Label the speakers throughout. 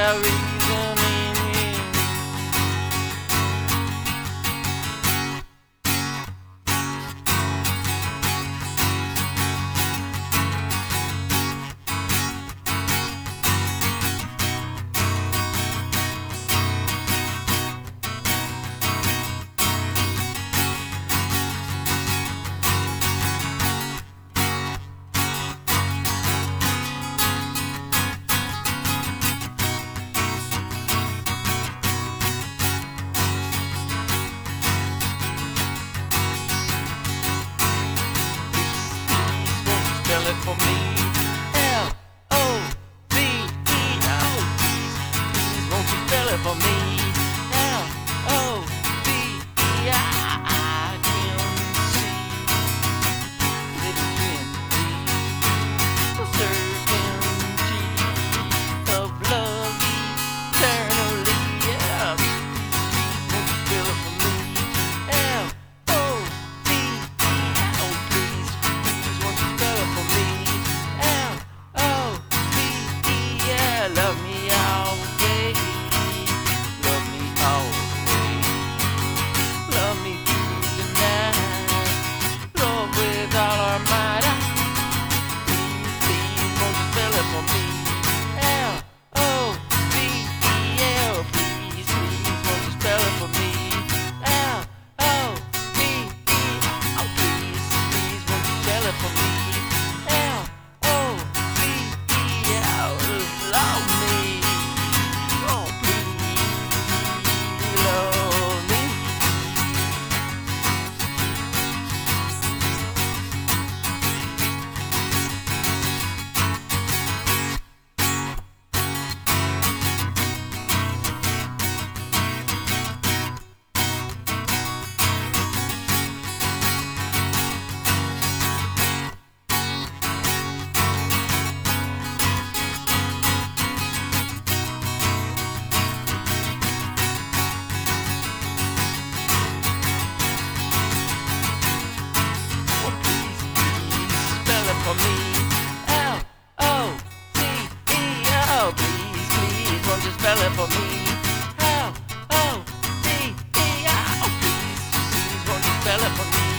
Speaker 1: without reasoning. Spell it for me. L-O-V-E-O. Please won't you spell it for me? L-O-V-E-I. I can see that it's meant to be a certainty of love eternally. Yeah, please won't you spell it for me? L-O-V-E-O. Please won't you spell it for me? L-O-V-E, love me all day, love me all the way, love me through the night, Lord, with all our might. Please won't you spell it for me? L-O-V-E-L. Please won't you spell it for me? L-O-V-E-O. Please won't you spell it for me? Love me, oh please, love me. For me, L-O-V-E-O. Please won't you spell it for me? L-O-V-E-O. Please won't you spell it for me?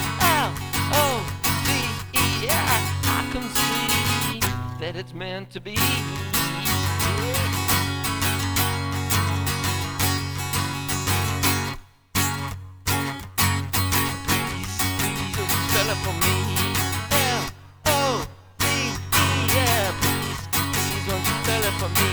Speaker 1: L-O-V-E-I. I can see that it's meant to be. Please won't you spell it for me? For me,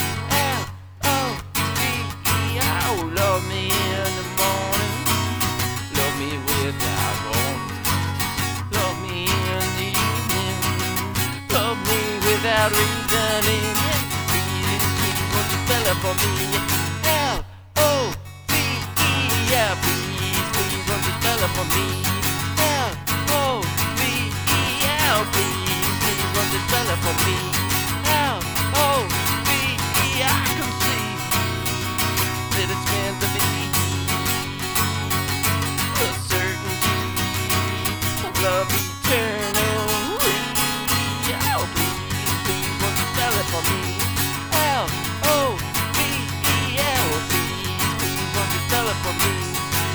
Speaker 1: L-O-V-E-O. Love me in the morning, love me without warning, love me in the evening, love me without reasoning. Please won't you spell it for me? L-O-V-E-O. Please won't you spell it for me? L-O-V-E-O. Please won't you spell it for me? L-O-V-E, I can see that it's meant to be a certainty of love eternally. Oh, please won't you spell it for me? L-O-V-E-L. Please won't you spell it for me?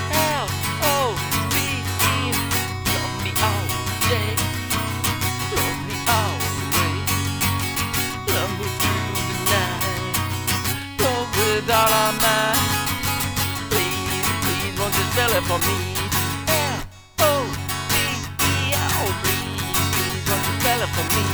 Speaker 1: L-O-V-E, love me all day, love me all the way, love me through the night, Lord, with all our might. Please won't you spell it for me? L-O-V-E-O. Please won't you spell it for me?